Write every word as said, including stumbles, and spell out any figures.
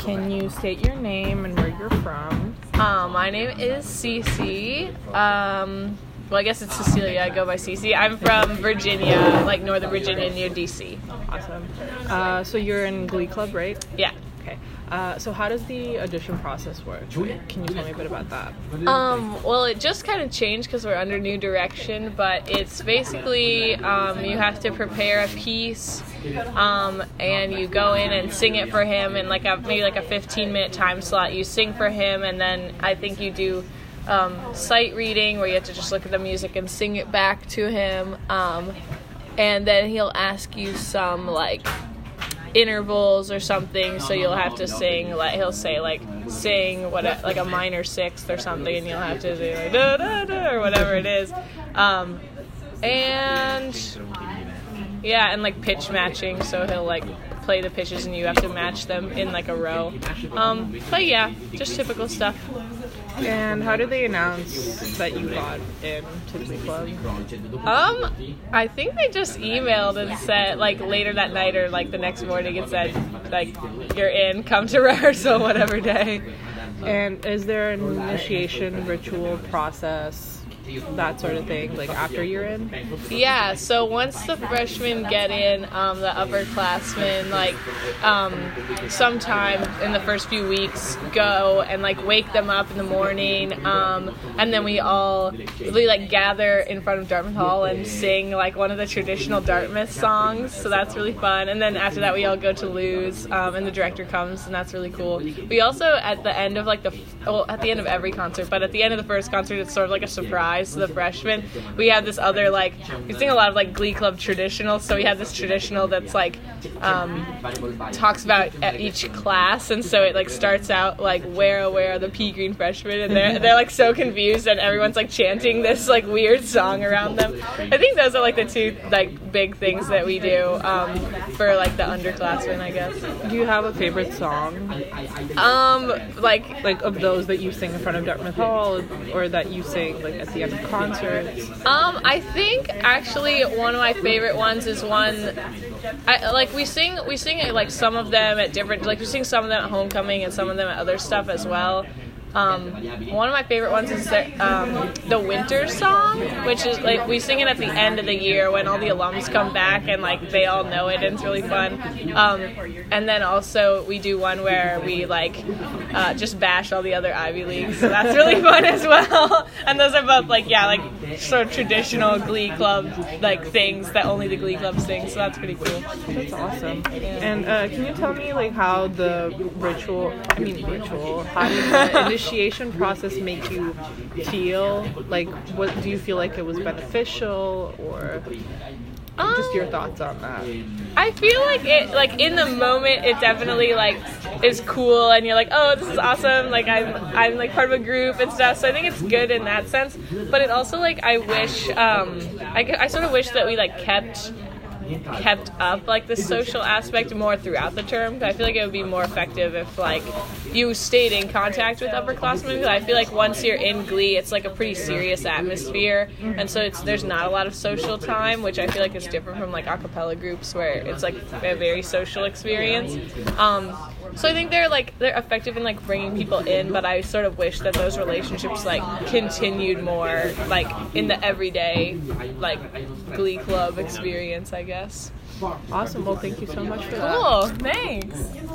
can you state your name and where you're from? Um, my name is Cece. Um, well, I guess it's Cecilia. I go by Cece. I'm from Virginia, like Northern Virginia near D C. Awesome. Uh, so you're in Glee Club, right? Yeah. Okay. Uh, so how does the audition process work? Can you tell me a bit about that? Um, well, it just kind of changed because we're under new direction, but it's basically um, you have to prepare a piece, um, and you go in and sing it for him in like a maybe like a fifteen minute time slot. You sing for him, and then I think you do um, sight reading where you have to just look at the music and sing it back to him, um, and then he'll ask you some like intervals or something, so you'll have to sing like he'll say like sing what like a minor sixth or something, and you'll have to do like da da da or whatever it is, um, and yeah, and like pitch matching, so he'll like play the pitches and you have to match them in like a row, um, but yeah, just typical stuff. And how did they announce that you got into Glee Club? Um, I think they just emailed and said, like, later that night or, like, the next morning and said, like, you're in, come to rehearsal, whatever day. And is there an initiation ritual process, that sort of thing, like, after you're in? Yeah, so once the freshmen get in, um, the upperclassmen, like, um, sometime in the first few weeks, go and, like, wake them up in the morning, um, and then we all, we, like, gather in front of Dartmouth Hall and sing, like, one of the traditional Dartmouth songs, so that's really fun. And then after that, we all go to Lou's, um, and the director comes, and that's really cool. We also, at the end of, like, the, well, at the end of every concert, but at the end of the first concert, it's sort of like a surprise to the freshmen. We have this other, like, we sing a lot of like Glee Club traditionals, so we have this traditional that's like um, talks about at each class, and so it like starts out like where oh where are the pea green freshmen, and they're they're like so confused, and everyone's like chanting this like weird song around them. I think those are like the two like big things that we do um, for like the underclassmen, I guess. Do you have a favorite song? Um, like like of those that you sing in front of Dartmouth Hall, or that you sing like at the end of concerts? Um, I think actually one of my favorite ones is one, I like we sing we sing like some of them at different, like we sing some of them at homecoming and some of them at other stuff as well. Um, one of my favorite ones is the, um, the winter song, which is like we sing it at the end of the year when all the alums come back and like they all know it and it's really fun. Um, and then also we do one where we like uh, just bash all the other Ivy Leagues, so that's really fun as well. And those are both like yeah like sort of traditional Glee Club like things that only the Glee Club sings, so that's pretty cool. That's awesome. And uh, can you tell me like how the ritual, I mean ritual, how did the initiation process make you feel? Like, what do you feel like it was beneficial, or Um, just your thoughts on that? I feel like it, like in the moment, it definitely like is cool, and you're like, oh, this is awesome. Like I'm, I'm like part of a group and stuff. So I think it's good in that sense. But it also like I wish, um, I, I sort of wish that we like kept. kept up like the social aspect more throughout the term. I feel like it would be more effective if like you stayed in contact with upperclassmen. I feel like once you're in Glee, it's like a pretty serious atmosphere, and so it's there's not a lot of social time, which I feel like is different from like a cappella groups where it's like a very social experience. Um, so I think they're like they're effective in like bringing people in, but I sort of wish that those relationships like continued more like in the everyday like Glee Club experience, I guess. Awesome. Well, thank you so much for that. Cool. Thanks.